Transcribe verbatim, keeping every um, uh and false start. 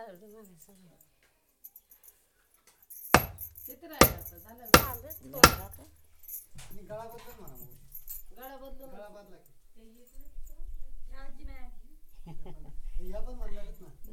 एवढं म्हणायचं नाही. किती राहिलं आता झालं ना? झालंच थोडं आता. आणि गळा बदल म्हणा मग. गळा बदलून गळा बदला की. ते इकडे आजी नाही आली. ह्या पण म्हणल्यात ना.